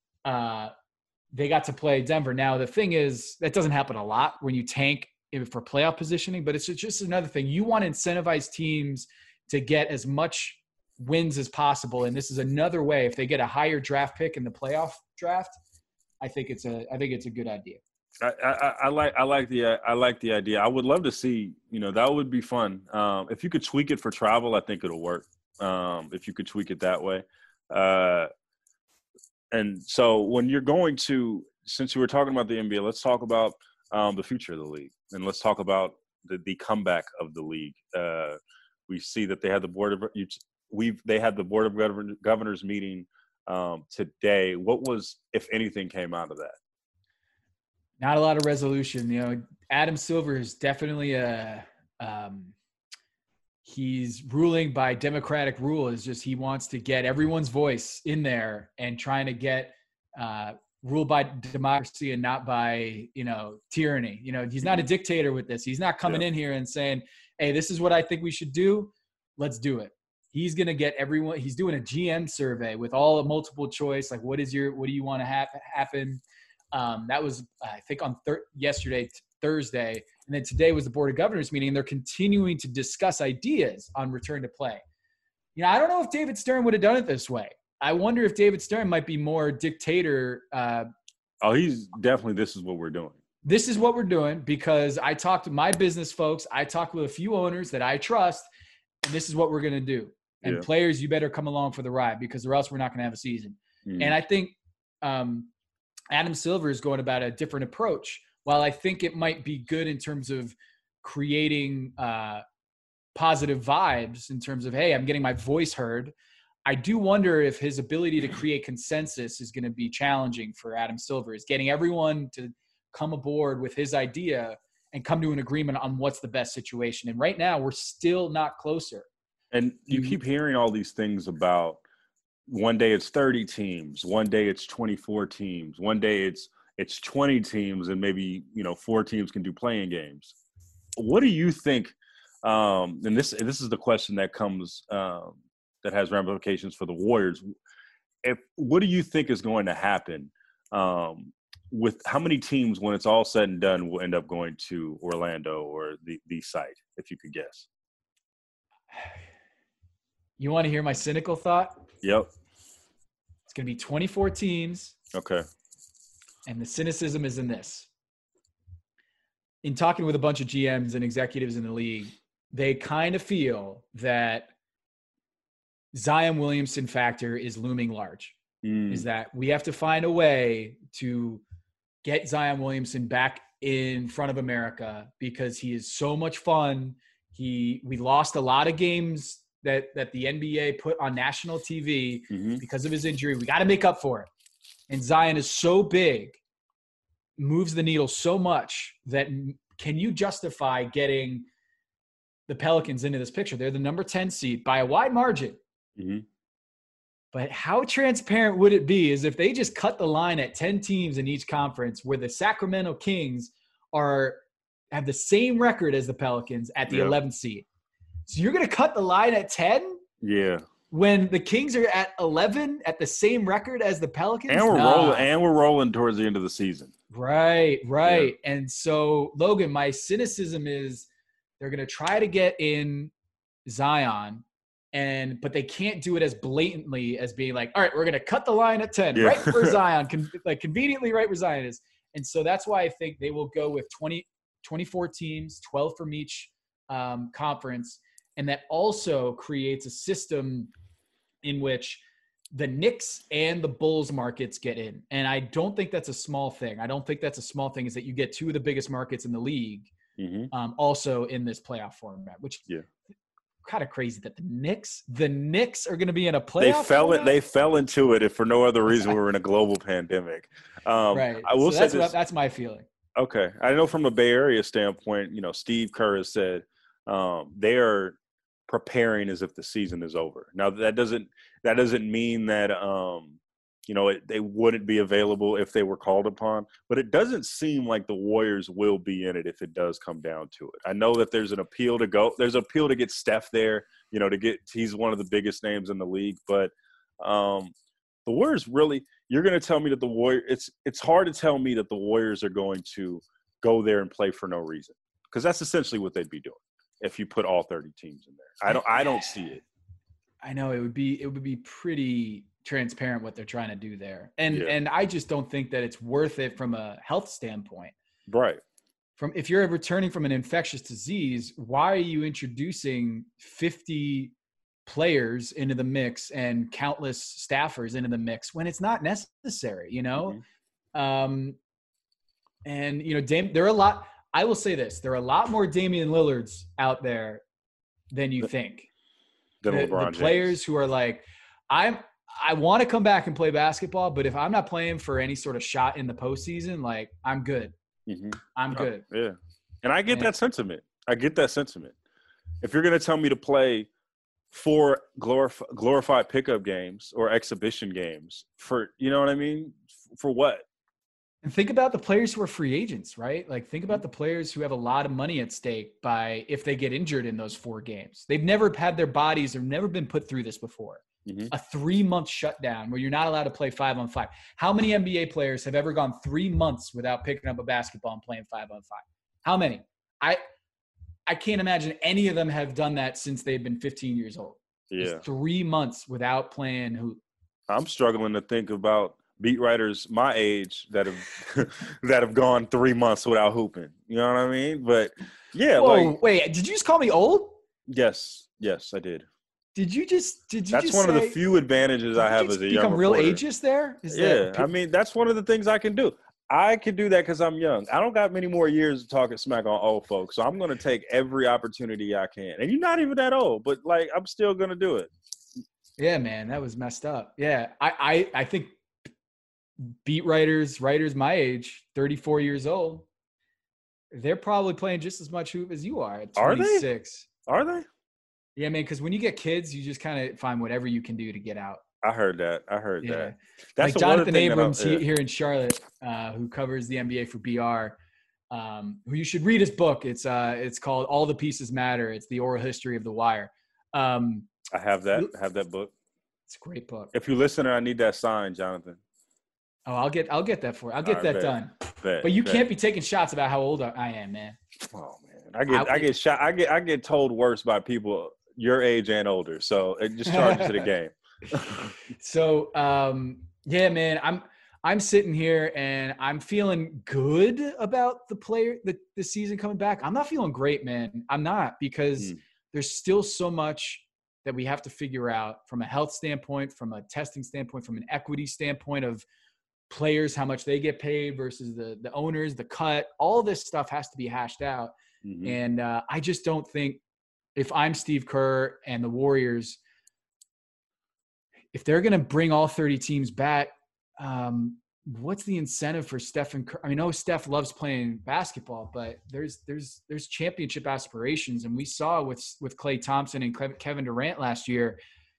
uh, they got to play Denver. Now, the thing is, that doesn't happen a lot when you tank for playoff positioning, but it's just another thing. You want to incentivize teams to get as much wins as possible, and this is another way. If they get a higher draft pick in the playoff draft, I think it's a I think it's a good idea. I, I, I like I like the I like the idea. I would love to see, you know, that would be fun. Um, if you could tweak it for travel, I think it'll work. Um, if you could tweak it that way, uh, and so when you're going to, since you were talking about the N B A, let's talk about um, the future of the league, and let's talk about the, the comeback of the league. Uh, we see that they had the board of we've they had the board of governor, governors meeting um, today. What was, if anything, came out of that? Not a lot of resolution. You know, Adam Silver is definitely a um, he's ruling by democratic rule. Is just he wants to get everyone's voice in there and trying to get uh, rule by democracy and not by, you know, tyranny. You know, he's not a dictator with this. He's not coming yeah. in here and saying, "Hey, this is what I think we should do. Let's do it." He's going to get everyone. He's doing a G M survey with all the multiple choice. Like, what is your, what do you want to ha- happen? Um, that was, I think on thir- yesterday, t- Thursday. And then today was the board of governors meeting. And they're continuing to discuss ideas on return to play. You know, I don't know if David Stern would have done it this way. I wonder if David Stern might be more dictator. Uh, oh, he's definitely, this is what we're doing. This is what we're doing because I talked to my business folks. I talked with a few owners that I trust, and this is what we're going to do. And yeah. players, you better come along for the ride because or else we're not going to have a season. Mm. And I think um, Adam Silver is going about a different approach. While I think it might be good in terms of creating uh, positive vibes in terms of, hey, I'm getting my voice heard, I do wonder if his ability to create consensus is going to be challenging for Adam Silver, is getting everyone to come aboard with his idea and come to an agreement on what's the best situation. And right now, we're still not closer. And you keep hearing all these things about one day it's thirty teams, one day it's twenty-four teams, one day it's it's twenty teams, and maybe, you know, four teams can do playing games. What do you think? Um, and this this is the question that comes um, that has ramifications for the Warriors. If what do you think is going to happen um, with how many teams, when it's all said and done, will end up going to Orlando or the the site? If you could guess. You want to hear my cynical thought? Yep. It's going to be twenty-four teams. Okay. And the cynicism is in this. In talking with a bunch of G Ms and executives in the league, they kind of feel that Zion Williamson factor is looming large. Mm. Is that we have to find a way to get Zion Williamson back in front of America because he is so much fun. He we lost a lot of games that that the N B A put on national T V mm-hmm. because of his injury. We got to make up for it. And Zion is so big, moves the needle so much that can you justify getting the Pelicans into this picture? They're the number ten seed by a wide margin. Mm-hmm. But how transparent would it be is if they just cut the line at ten teams in each conference where the Sacramento Kings are have the same record as the Pelicans at the yep. eleventh seed. So you're going to cut the line at ten? Yeah. When the Kings are at eleven at the same record as the Pelicans? And we're nah. rolling and we're rolling towards the end of the season. Right, right. Yeah. And so, Logan, my cynicism is they're going to try to get in Zion and but they can't do it as blatantly as being like, all right, we're going to cut the line at ten, yeah. right where Zion, con- like conveniently right where Zion is. And so that's why I think they will go with twenty, twenty-four teams, twelve from each um, conference. And that also creates a system in which the Knicks and the Bulls markets get in. And I don't think that's a small thing. I don't think that's a small thing is that you get two of the biggest markets in the league mm-hmm. um, also in this playoff format, which yeah. kind of crazy that the Knicks, the Knicks are going to be in a playoff. They fell format? it. They fell into it if for no other reason we're in a global pandemic. Um, right. I will so say that's, this. what, that's my feeling. Okay. I know from a Bay Area standpoint, you know, Steve Kerr has said um, they are preparing as if the season is over. Now that doesn't, that doesn't mean that, um, you know, it, they wouldn't be available if they were called upon, but it doesn't seem like the Warriors will be in it if it does come down to it. I know that there's an appeal to go, there's an appeal to get Steph there, you know, to get, he's one of the biggest names in the league, but um, the Warriors really, you're going to tell me that the Warriors, it's, it's hard to tell me that the Warriors are going to go there and play for no reason, because that's essentially what they'd be doing if you put all thirty teams in there. I don't, I don't see it. I know it would be, it would be pretty transparent what they're trying to do there. And, yeah. and I just don't think that it's worth it from a health standpoint. Right. From, if you're returning from an infectious disease, why are you introducing fifty players into the mix and countless staffers into the mix when it's not necessary, you know? Mm-hmm. Um, and you know, Dame, there are a lot, I will say this, there are a lot more Damian Lillards out there than you think. The, the, the players who are like, I'm, I want to come back and play basketball, but if I'm not playing for any sort of shot in the postseason, like I'm good. Mm-hmm. I'm good. Oh, yeah. And I get and, that sentiment. I get that sentiment. If you're going to tell me to play four glorif- glorified pickup games or exhibition games for, you know what I mean? For what? And think about the players who are free agents, right? Like think about the players who have a lot of money at stake by if they get injured in those four games. They've never had their bodies, they've never been put through this before. Mm-hmm. A three-month shutdown where you're not allowed to play five on five. How many N B A players have ever gone three months without picking up a basketball and playing five on five? How many? I I can't imagine any of them have done that since they've been fifteen years old. Yeah, Just three months without playing hoop. I'm struggling to think about beat writers my age that have that have gone three months without hooping. You know what I mean? But yeah, Whoa, like wait, did you just call me old? Yes, yes, I did. Did you just did you that's just one say, of the few advantages I have as a young become real reporter. ageist there? Is yeah, that, I mean that's one of the things I can do. I can do that because I'm young. I don't got many more years of talking smack on old folks, so I'm going to take every opportunity I can. And you're not even that old, but like I'm still going to do it. Yeah, man, that was messed up. Yeah, I I, I think beat writers, writers my age, thirty-four years old, they're probably playing just as much hoop as you are at twenty-six. Are they? Are they? Yeah, man, because when you get kids, you just kind of find whatever you can do to get out. I heard that. I heard yeah. that. That's like Jonathan Abrams yeah. here in Charlotte, uh, who covers the N B A for B R, um, who you should read his book. It's uh, it's called All the Pieces Matter. It's the oral history of the Wire. Um, I have that. I have that book. It's a great book. If you listen, I need that signed, Jonathan. Oh, I'll get I'll get that for you. I'll get right, that bet, done. Bet, but you bet. can't be taking shots about how old I am, man. Oh man, I get I, I get shot. I get I get told worse by people your age and older. So it just charges to the game. So um, yeah, man, I'm I'm sitting here and I'm feeling good about the player, the, the season coming back. I'm not feeling great, man. I'm not, because mm. there's still so much that we have to figure out from a health standpoint, from a testing standpoint, from an equity standpoint of players, how much they get paid versus the, the owners, the cut, all this stuff has to be hashed out. Mm-hmm. And uh, I just don't think, if I'm Steve Kerr and the Warriors, if they're going to bring all thirty teams back, um, what's the incentive for Stephen Curry? I mean, I know Steph loves playing basketball, but there's there's there's championship aspirations, and we saw with with Klay Thompson and Kevin Durant last year,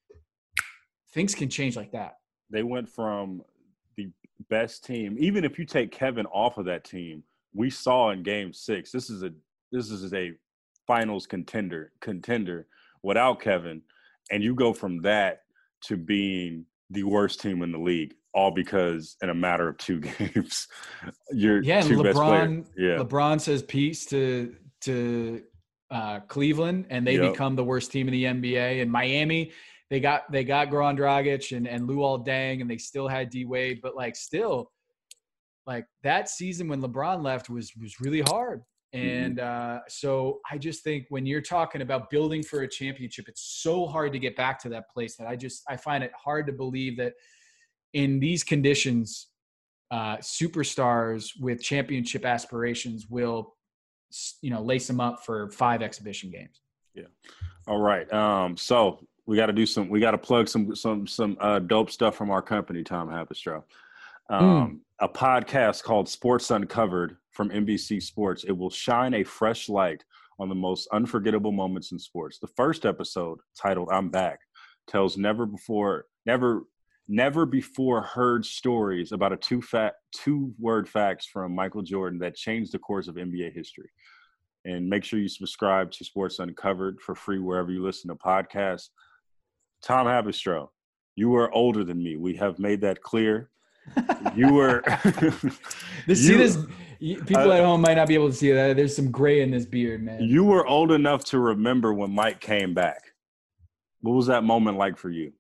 things can change like that. They went from the best team, even if you take Kevin off of that team, we saw in Game Six. This is a this is a finals contender contender without Kevin, and you go from that to being the worst team in the league, all because in a matter of two games, you're yeah, two LeBron, best players. Yeah, LeBron says peace to to uh, Cleveland, and they yep. become the worst team in the N B A. And Miami, they got they got Goran Dragic and and Luol Deng, and they still had D Wade, but like still, like that season when LeBron left was was really hard. And uh, so I just think when you're talking about building for a championship, it's so hard to get back to that place that I just I find it hard to believe that in these conditions, uh, superstars with championship aspirations will, you know, lace them up for five exhibition games. Yeah. All right. Um, so we got to do some. We got to plug some some some uh, dope stuff from our company, Tom Haberstroh. Um, mm. A podcast called Sports Uncovered from N B C Sports. It will shine a fresh light on the most unforgettable moments in sports. The first episode, titled "I'm Back," tells never before, never, never before heard stories about a two fact, two word facts from Michael Jordan that changed the course of N B A history. And make sure you subscribe to Sports Uncovered for free wherever you listen to podcasts. Tom Haberstroh, you are older than me. We have made that clear. You were this, you, see this people uh, at home might not be able to see that there's some gray in this beard, man. You were old enough to remember when Mike came back. What was that moment like for you?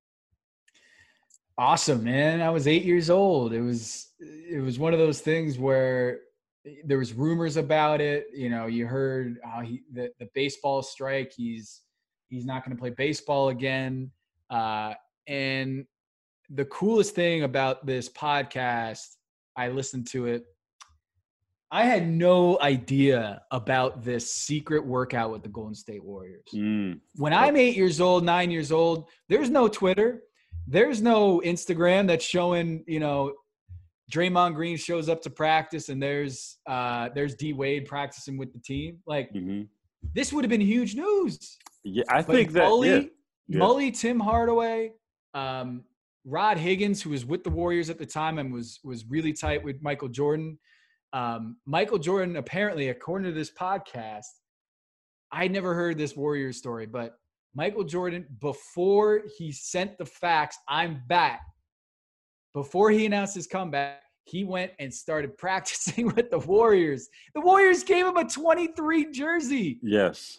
Awesome, man. I was eight years old. It was it was one of those things where there was rumors about it. You know, you heard how he the, the baseball strike, he's he's not going to play baseball again. Uh, and the coolest thing about this podcast, I listened to it. I had no idea about this secret workout with the Golden State Warriors. Mm. When I'm eight years old, nine years old, there's no Twitter. There's no Instagram that's showing, you know, Draymond Green shows up to practice and there's uh, there's D Wade practicing with the team. Like, mm-hmm. This would have been huge news. Yeah, I but think that, Mully, yeah. Yeah. Mully, Tim Hardaway, um, Rod Higgins, who was with the Warriors at the time and was was really tight with Michael Jordan. Um, Michael Jordan, apparently, according to this podcast, I never heard this Warriors story, but Michael Jordan, before he sent the fax, "I'm back," before he announced his comeback, he went and started practicing with the Warriors. The Warriors gave him a twenty-three jersey. Yes.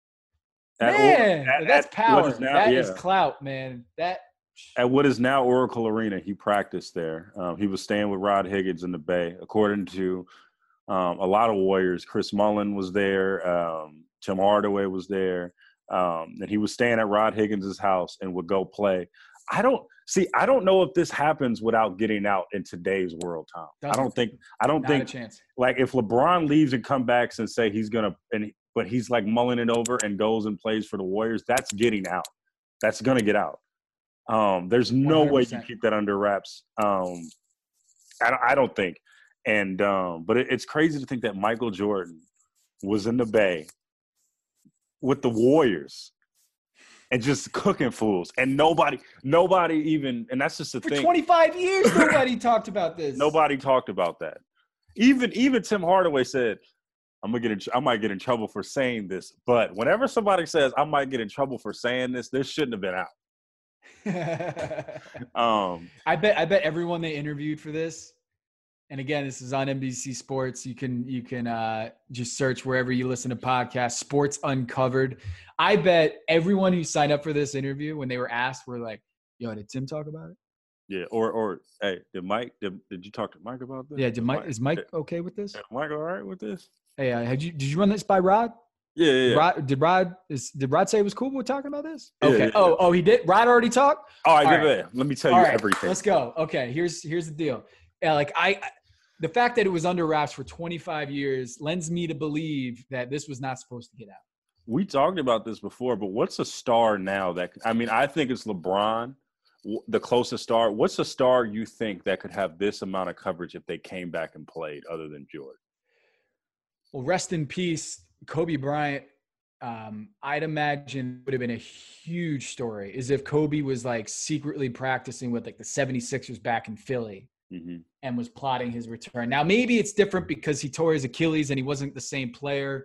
Man, at, that's at, power. Is now, that yeah. is clout, man. That At what is now Oracle Arena, he practiced there. Um, he was staying with Rod Higgins in the Bay. According to um, a lot of Warriors, Chris Mullin was there. Um, Tim Hardaway was there. Um, and he was staying at Rod Higgins' house and would go play. I don't see. I don't know if this happens without getting out in today's world, Tom. Doesn't, I don't think. I don't not think. A chance. Like if LeBron leaves and comes back and say he's gonna, and but he's like mulling it over and goes and plays for the Warriors. That's getting out. That's gonna get out. Um, there's no one hundred percent way you keep that under wraps. Um, I don't, I don't think. And um, but it, it's crazy to think that Michael Jordan was in the Bay with the Warriors and just cooking fools, and nobody, nobody even, and that's just the For thing. For twenty-five years, nobody talked about this. Nobody talked about that. Even even Tim Hardaway said, "I'm gonna get in, I might get in trouble for saying this," but whenever somebody says I might get in trouble for saying this, this shouldn't have been out. um, I bet I bet everyone they interviewed for this, and again, this is on N B C Sports. You can you can uh, just search wherever you listen to podcasts, Sports Uncovered. I bet everyone who signed up for this interview, when they were asked, were like, "Yo, did Tim talk about it?" Yeah, or or hey, did Mike? Did, did you talk to Mike about this? Yeah, did Mike? Mike Is Mike okay with this? Is Mike all right with this? Hey, uh, had you did you run this by Rod? Yeah, yeah. Did yeah. Rod did Rod is did Rod say it was cool with talking about this? Yeah, Okay. yeah, oh, yeah. oh, he did. Rod already talked. All right, All good, right. man. Let me tell All you right, everything. let's go. Okay, here's here's the deal. Yeah, like I, I, the fact that it was under wraps for twenty-five years lends me to believe that this was not supposed to get out. We talked about this before, but what's a star now that – I mean, I think it's LeBron, the closest star. What's a star you think that could have this amount of coverage if they came back and played other than Jordan? Well, rest in peace, Kobe Bryant. Um, I'd imagine would have been a huge story as if Kobe was like secretly practicing with like the seventy-sixers back in Philly Mm-hmm. and was plotting his return. Now, maybe it's different because he tore his Achilles and he wasn't the same player.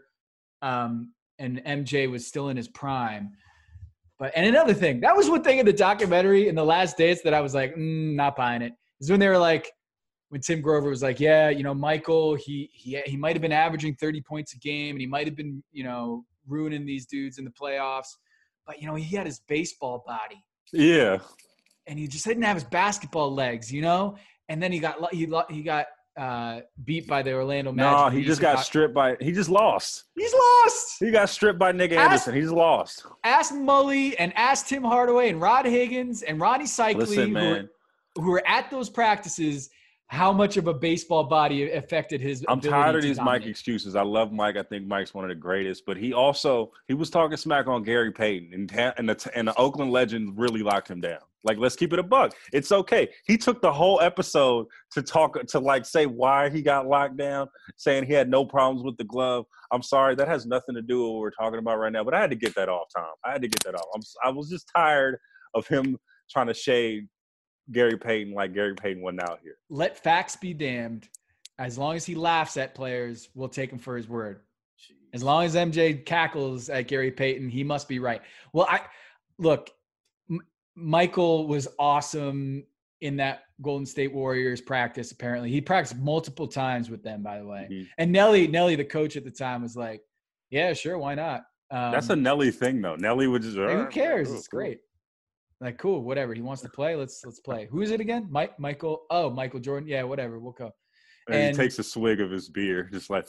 Um, and M J was still in his prime. But, and another thing, that was one thing in the documentary in the last days that I was like, mm, not buying it, is when they were like, when Tim Grover was like, yeah, you know, Michael, he, he, he might've been averaging thirty points a game and he might've been, you know, ruining these dudes in the playoffs, but you know, he had his baseball body. Yeah. And he just didn't have his basketball legs, you know? And then he got, he, he got, uh, beat by the Orlando Magic. No, he just got, got stripped by – he just lost. He's lost. He got stripped by Nick Ask, Anderson. He's lost. Ask Mully and ask Tim Hardaway and Rod Higgins and Ronnie Cycli, Listen, who, were, who were at those practices, how much of a baseball body affected his I'm ability tired of to these dominate. Mike excuses. I love Mike. I think Mike's one of the greatest. But he also – he was talking smack on Gary Payton, and, and, the, and the Oakland Legends really locked him down. Like, let's keep it a buck. It's okay. He took the whole episode to talk – to, like, say why he got locked down, saying he had no problems with the glove. I'm sorry. That has nothing to do with what we're talking about right now. But I had to get that off, Tom. I had to get that off. I'm, I was just tired of him trying to shade Gary Payton like Gary Payton wasn't out here. Let facts be damned. As long as he laughs at players, we'll take him for his word. As long as M J cackles at Gary Payton, he must be right. Well, I look, M- Michael was awesome in that Golden State Warriors practice. Apparently, he practiced multiple times with them, by the way. Mm-hmm. And Nelly, Nelly, the coach at the time, was like, "Yeah, sure, why not?" Um, That's a Nelly thing, though. Nelly would just like, uh, who cares? cool, It's cool. great. Like, cool, whatever. He wants to play. Let's let's play. Who is it again? Mike, Michael. Oh, Michael Jordan. Yeah, whatever. We'll go. And, And- he takes a swig of his beer, just like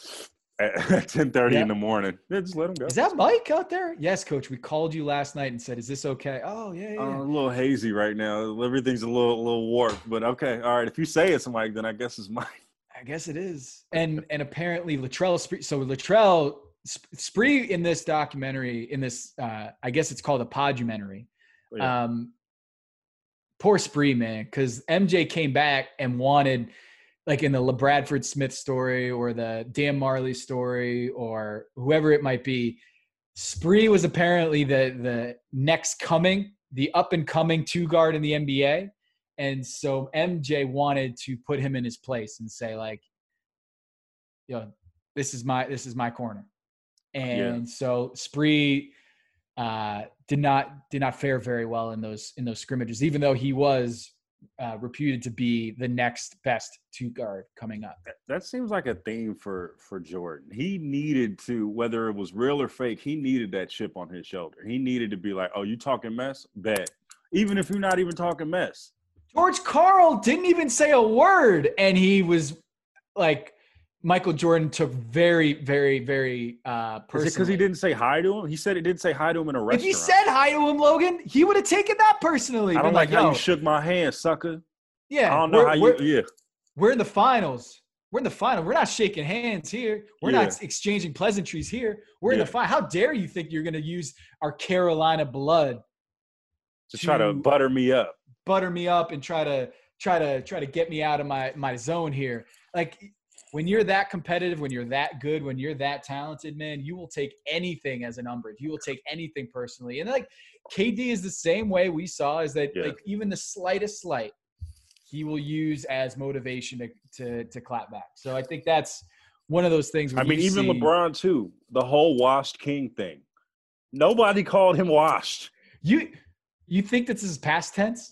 at ten thirty Yeah. in the morning. Yeah, just let him go. Is that Mike out there? Yes, coach. We called you last night and said, "Is this okay?" Oh, yeah, yeah. Uh, a little hazy right now. Everything's a little, a little warped. But okay, all right. If you say it's Mike, then I guess it's Mike. I guess it is. And and apparently Latrell Spree. So Latrell Spree in this documentary, in this, uh, I guess it's called a podumentary. Yeah. Um, poor Spree, man, because M J came back and wanted, like in the LeBradford Smith story or the Dan Marley story or whoever it might be, Spree was apparently the the next coming, the up and coming two guard in the N B A. And so M J wanted to put him in his place and say, like, yo, this is my this is my corner. And Yeah. so Spree uh, did not did not fare very well in those in those scrimmages, even though he was uh, reputed to be the next best two guard coming up. That seems like a theme for for Jordan. He needed to, whether it was real or fake, he needed that chip on his shoulder. He needed to be like, "Oh, you talking mess? Bet." Even if you're not even talking mess. George Karl didn't even say a word, and he was like, Michael Jordan took very, very, very uh, personally. Is it because he didn't say hi to him? He said he didn't say hi to him in a If restaurant. he said hi to him, Logan, he would have taken that personally. I Been don't like how yo, you shook my hand, sucker. Yeah, I don't know we're, how you. we're, Yeah. we're in the finals. We're in the final. We're not shaking hands here. We're Yeah. not exchanging pleasantries here. We're in Yeah. the final. How dare you think you're going to use our Carolina blood To try to to- butter me up. butter me up and try to try to try to get me out of my my zone here? Like, when you're that competitive, when you're that good, when you're that talented, man, you will take anything as an umbrage. You will take anything personally. And like K D is the same way we saw, is that Yeah. like even the slightest slight, he will use as motivation to to to clap back. So I think that's one of those things. I when mean, you even see- LeBron too. The whole washed king thing. Nobody called him washed. You you think this is past tense?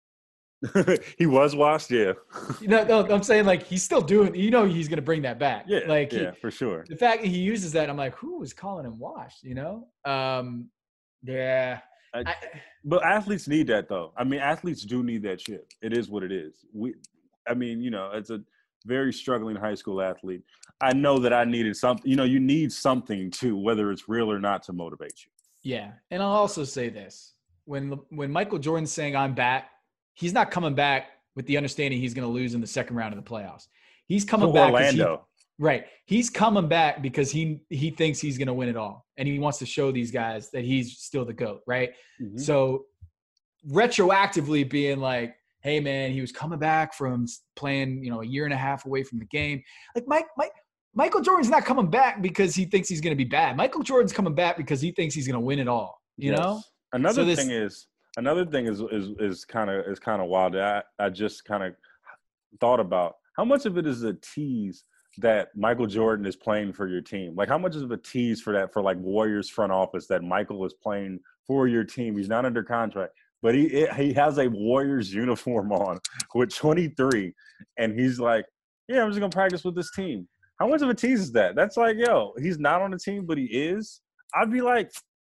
He was washed, yeah. You know, no, I'm saying like he's still doing. You know, he's gonna bring that back. Yeah, like he- yeah, for sure. the fact that he uses that, I'm like, who is calling him washed? You know? Um, yeah. I, I, but athletes need that, though. I mean, athletes do need that chip. It is what it is. We, I mean, you know, as a very struggling high school athlete, I know that I needed something. You know, you need something too, whether it's real or not, to motivate you. Yeah, and I'll also say this: when when Michael Jordan's saying "I'm back," he's not coming back with the understanding he's going to lose in the second round of the playoffs. He's coming To back 'cause Orlando. He, right. He's coming back because he he thinks he's going to win it all, and he wants to show these guys that he's still the GOAT. Right. Mm-hmm. So retroactively being like, hey man, he was coming back from playing, you know, a year and a half away from the game. Like Mike, Mike, Michael Jordan's not coming back because he thinks he's going to be bad. Michael Jordan's coming back because he thinks he's going to win it all. You Yes. know. Another So this- thing is another thing is is is kind of is kind of wild. I I just kind of thought about how much of it is a tease that Michael Jordan is playing for your team. Like how much is of a tease for that for like Warriors front office that Michael is playing for your team. He's not under contract, but he he has a Warriors uniform on with twenty-three, and he's like, yeah, I'm just gonna practice with this team. How much of a tease is that? That's like, yo, he's not on the team, but he is. I'd be like,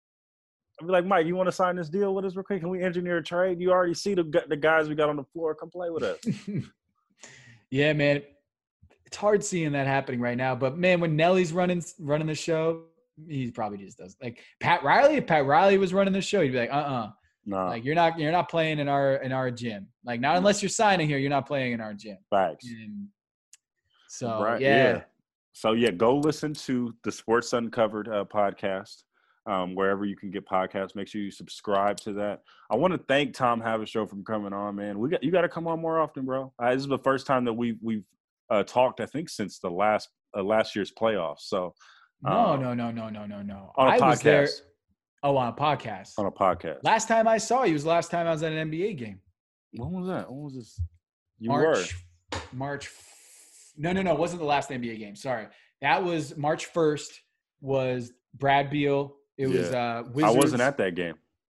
I'd be like, Mike, you want to sign this deal with us real quick? Can we engineer a trade? You already see the the guys we got on the floor. Come play with us. Yeah, man. It's hard seeing that happening right now. But, man, when Nelly's running running the show, he probably just does. Like, Pat Riley, if Pat Riley was running the show, he'd be like, uh-uh. No. Like, you're not you're not playing in our in our gym. Like, not unless you're signing here, you're not playing in our gym. Facts. And so, Right, yeah. yeah. So, yeah, go listen to the Sports Uncovered uh, podcast. Um, wherever you can get podcasts, make sure you subscribe to that. I want to thank Tom Havashow for coming on, man. We got you got to come on more often, bro. Uh, this is the first time that we've we've uh, talked, I think, since the last uh, last year's playoffs. So No, um, no, no, no, no, no, no. on a I podcast. was there. Oh, on a podcast. On a podcast. Last time I saw you was the last time I was at an N B A game. When was that? When was this? You March, were March. No, no, no. It wasn't the last N B A game. Sorry. That was March first was Brad Beal. It was Yeah. uh, Wizards. I wasn't at that game.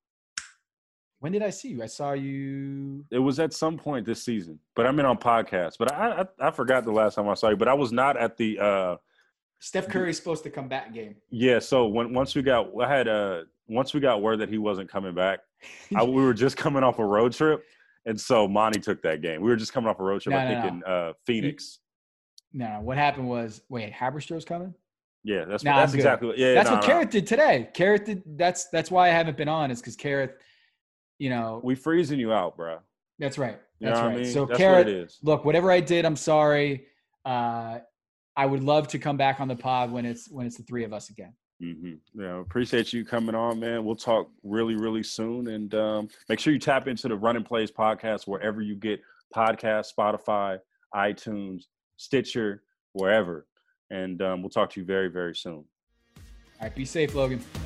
When did I see you? I saw you. It was at some point this season, but I'm in on podcasts. But I, I I forgot the last time I saw you. But I was not at the. Uh, Steph Curry's supposed to come back game. yeah. So when once we got, I had uh once we got word that he wasn't coming back, I, we were just coming off a road trip, and so Monty took that game. We were just coming off a road trip. No, I no, think no. in uh, Phoenix. No, what happened was wait, Haberstro's coming. Yeah, that's Nah, that's I'm good. exactly what, yeah. That's no, what no. Carrot did today. Carrot did. That's that's why I haven't been on. Is because Carrot, you know. We freezing you out, bro. That's right. You That's know right. what I mean? So That's Carrot, what it is. look, whatever I did, I'm sorry. Uh, I would love to come back on the pod when it's when it's the three of us again. Mm-hmm. Yeah, appreciate you coming on, man. We'll talk really, really soon, and um, make sure you tap into the Run and Plays podcast wherever you get podcasts, Spotify, iTunes, Stitcher, wherever. And um, we'll talk to you very, very soon. All right, be safe, Logan.